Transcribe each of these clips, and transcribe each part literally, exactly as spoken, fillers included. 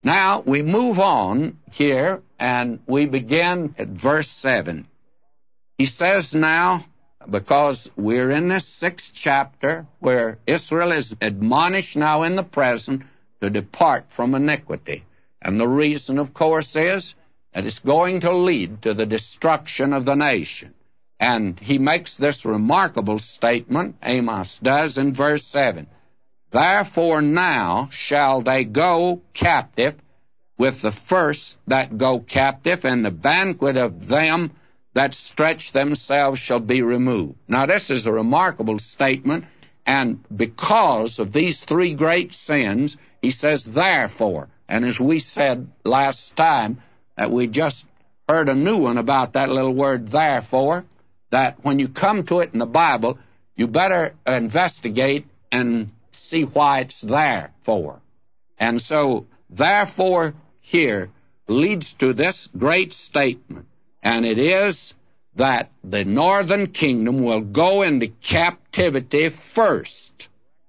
Now, we move on here, and we begin at verse seven. He says now, because we're in this sixth chapter where Israel is admonished now in the present to depart from iniquity. And the reason, of course, is that it's going to lead to the destruction of the nation. And he makes this remarkable statement, Amos does, in verse seven. Therefore now shall they go captive with the first that go captive, and the banquet of them that stretch themselves shall be removed. Now, this is a remarkable statement, and because of these three great sins, he says, therefore. And as we said last time, that we just heard a new one about that little word, therefore, that when you come to it in the Bible, you better investigate and see why it's there for. And so, therefore, here leads to this great statement, and it is that the northern kingdom will go into captivity first.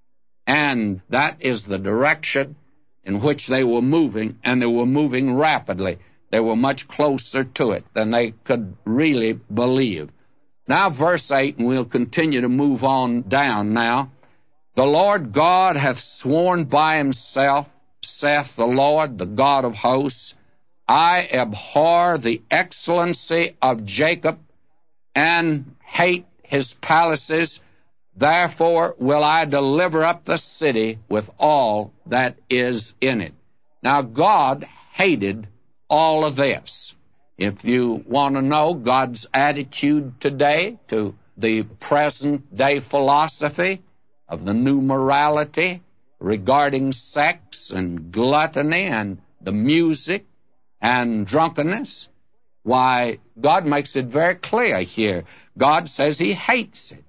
And that is the direction in which they were moving, and they were moving rapidly. They were much closer to it than they could really believe. Now, verse eight, and we'll continue to move on down now. The Lord God hath sworn by himself, saith the Lord, the God of hosts, I abhor the excellency of Jacob, and hate his palaces. Therefore will I deliver up the city with all that is in it. Now, God hated all of this. If you want to know God's attitude today to the present-day philosophy of the new morality regarding sex and gluttony and the music and drunkenness, why, God makes it very clear here. God says he hates it.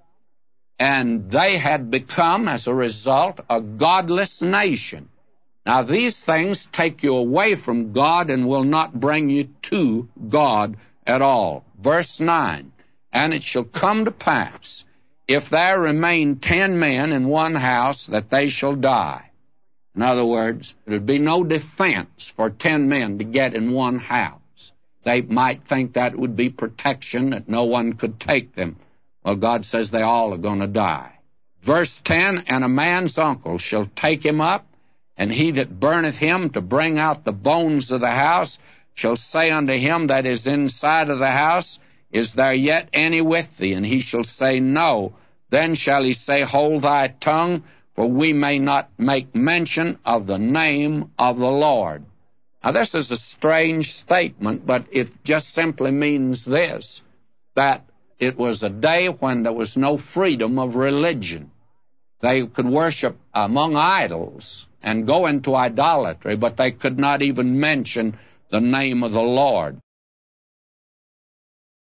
And they had become, as a result, a godless nation. Now, these things take you away from God and will not bring you to God at all. Verse nine, and it shall come to pass, if there remain ten men in one house, that they shall die. In other words, there would be no defense for ten men to get in one house. They might think that would be protection, that no one could take them. Well, God says they all are going to die. Verse ten, and a man's uncle shall take him up, and he that burneth him to bring out the bones of the house shall say unto him that is inside of the house, Is there yet any with thee? And he shall say, No. Then shall he say, Hold thy tongue, for we may not make mention of the name of the Lord. Now, this is a strange statement, but it just simply means this, that it was a day when there was no freedom of religion. They could worship among idols and go into idolatry, but they could not even mention the name of the Lord.